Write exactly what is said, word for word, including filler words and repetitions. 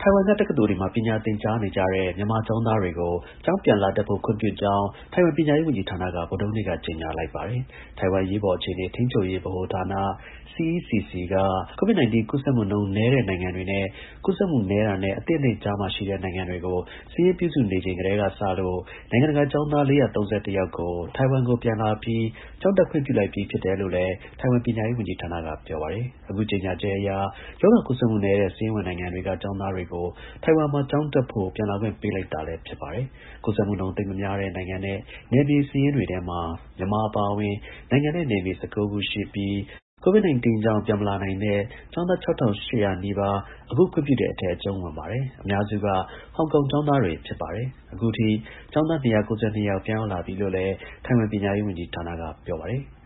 ထိုင်ဝမ်က တက္ကသိုလ်တွေမှာ ပညာသင်ကြားနေကြတဲ့ မြန်မာကျောင်းသားတွေကို ကျောင်းပြန်လာတက်ဖို့ ခွင့်ပြုကြောင်း ထိုင်ဝမ် ပညာရေးဝန်ကြီးဌာနက ဗုဒ္ဓဟူးနေ့က ကြေညာလိုက်ပါတယ်။ ထိုင်ဝမ် အရေးပေါ်အခြေအနေ ထိန်းချုပ်ရေး ဗဟိုဌာန (C E C C) က COVID 19 ကူးစက်မှုနှုန်းနည်းတဲ့ နိုင်ငံတွေနဲ့ ကူးစက်မှုနည်းတာနဲ့ အသင့်အတင့်ကြားမှာရှိတဲ့ နိုင်ငံတွေကို စာရင်းပြုစုနေချိန်ကတည်းကစလို့ နိုင်ငံတကာ ကျောင်းသား ၄၃၁ ယောက်ကို ထိုင်ဝမ်ကို ပြန်လာပြီး ကျောင်းတက်ခွင့်ပြုလိုက်ပြီး ဖြစ်တယ်လို့လည်း ထိုင်ဝမ် ပညာရေးဝန်ကြီးဌာနက ပြောပါတယ်။ အခု ကြေညာချက်အရ ရောဂါကူးစက်မှုနည်းတဲ့ စာရင်းဝင်နိုင်ငံတွေက ကျောင်းသားတွေကို ထိုင်ဝမ်မှာ ကျောင်းတက်ဖို့ ပြန်လာခွင့်ပေးလိုက်တာလည်း ဖြစ်ပါတယ်။ ကူးစက်မှုနှုန်း သိပ်မများတဲ့ နိုင်ငံနဲ့ နယ်မြေစာရင်းတွေထဲမှာ မြန်မာအပါအဝင် နိုင်ငံနဲ့ နယ်မြေ ၁၉ ခုရှိပြီး COVID 19 ကြောင့် ပြန်မလာနိုင်တဲ့ ကျောင်းသား ၆၈၀၀ နီးပါး အခု ခွင့်ပြုတဲ့အထဲ အကျုံးဝင်ပါတယ်။ အများစုက ဟောင်ကောင်ကျောင်းသားတွေ ဖြစ်ပါတယ်။ အခုထိ ကျောင်းသား ၂၉၂ ယောက် ပြန်ရောက်လာပြီလို့လည်း ထိုင်ဝမ် ပညာရေးဝန်ကြီးဌာနက ပြောပါတယ်။